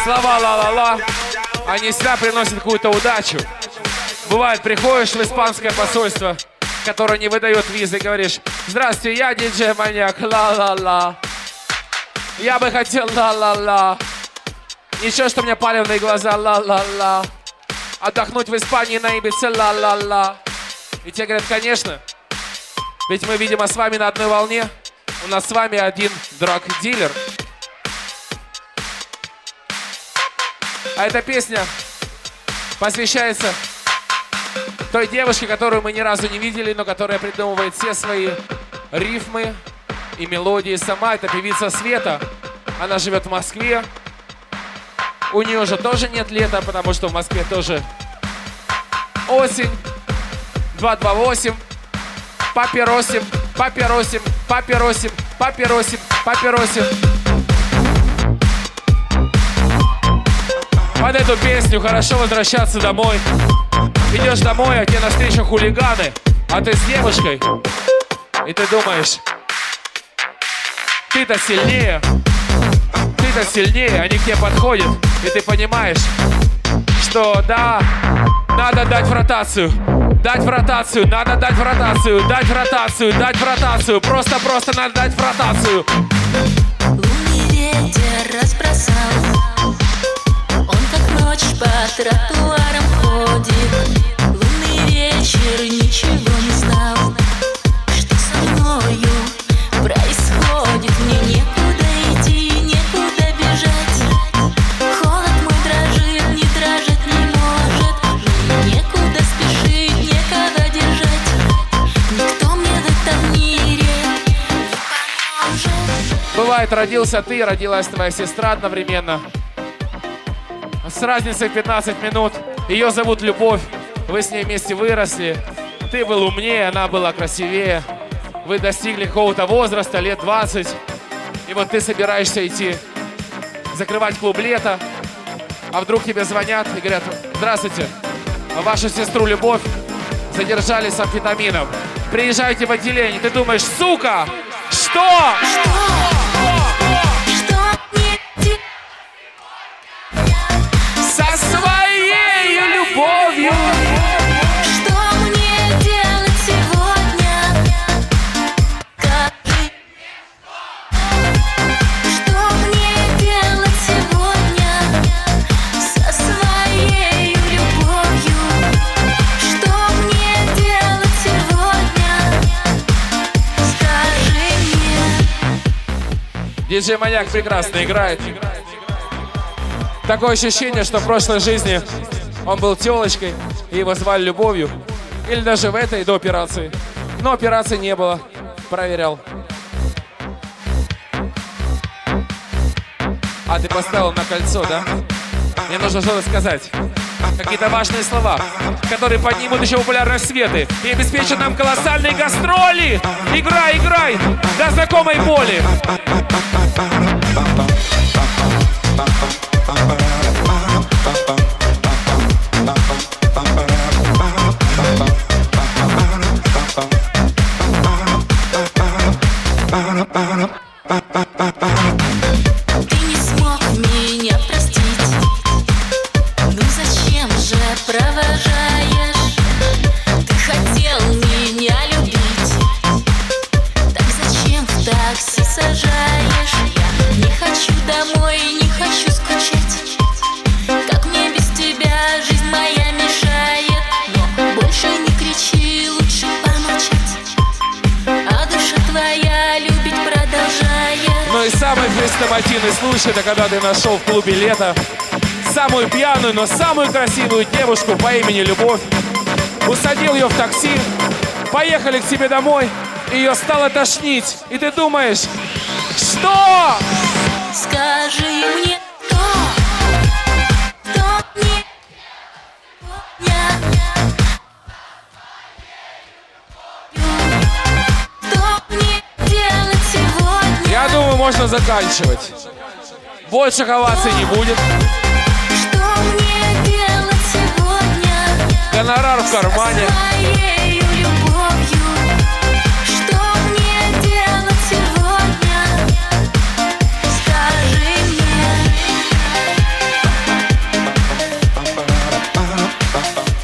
Слова ла-ла-ла, они всегда приносят какую-то удачу. Бывает, приходишь в испанское посольство, которое не выдает визы, и говоришь: здравствуйте, я диджей-маньяк, ла-ла-ла. Я бы хотел ла-ла-ла. Ничего, что у меня палевные глаза, ла-ла-ла. Отдохнуть в Испании на Ибице, ла-ла-ла. И те говорят: конечно. Ведь мы, видимо, с вами на одной волне. У нас с вами один драг-дилер. А эта песня посвящается той девушке, которую мы ни разу не видели, но которая придумывает все свои рифмы и мелодии сама. Это певица Света. Она живет в Москве. У нее же тоже нет лета, потому что в Москве тоже осень. 228. Папиросим, папиросим, папиросим, папиросим, папиросим. Под эту песню хорошо возвращаться домой. Идешь домой, а тебе навстречу хулиганы, а ты с девушкой. И ты думаешь: ты-то сильнее, они к тебе подходят. И ты понимаешь, что да, надо дать в ротацию. Дать в ротацию, надо дать в ротацию, дать в ротацию, дать в ротацию. Просто надо дать в ротацию. Лунный ветер разбросал, он как ночь по тротуарам ходит. Лунный вечер ничего не знал, что со мною происходит. Мне некуда идти, некуда бежать. Холод мой дрожит, не дрожит не может. Мне некуда спешить, некогда держать. Никто мне в этом мире не поможет. Бывает, родился ты, родилась твоя сестра одновременно. С разницей в 15 минут. Ее зовут Любовь. Вы с ней вместе выросли. Ты был умнее, она была красивее. Вы достигли какого-то возраста, лет 20. И вот ты собираешься идти закрывать клуб «Лето». А вдруг тебе звонят и говорят: здравствуйте, вашу сестру Любовь задержали с амфетамином. Приезжайте в отделение. Ты думаешь: сука, что? Со своей любовью. Что мне делать сегодня? Скажи. Что мне делать сегодня со своей любовью? Что мне делать сегодня? Скажи мне. Диджей-маньяк прекрасно играет. Такое ощущение, что в прошлой жизни он был тёлочкой, и его звали Любовью. Или даже в этой, до операции. Но операции не было. Проверял. А ты поставил на кольцо, да? Мне нужно что-то сказать. Какие-то важные слова, которые поднимут еще популярность Светы и обеспечат нам колоссальные гастроли. Играй, играй, до знакомой боли. Ты не смог меня простить. Ну зачем же провожаешь? Ты хотел меня любить. Так зачем в такси сажаешь? Я не хочу домой, не хочу скучать. Как мне без тебя жизнь моя мешает. Но больше не кричи, лучше помолчать. А душа твоя любить продолжает. Ну и самый хрестоматийный случай, это когда ты нашел в клубе «Лето» самую пьяную, но самую красивую девушку по имени Любовь. Усадил ее в такси, поехали к тебе домой, и ее стало тошнить. И ты думаешь: что? Скажи мне, кто мне делать сегодня? Я думаю, можно заканчивать. Больше оваций не будет. Что мне делать сегодня? Гонорар в кармане. Со своей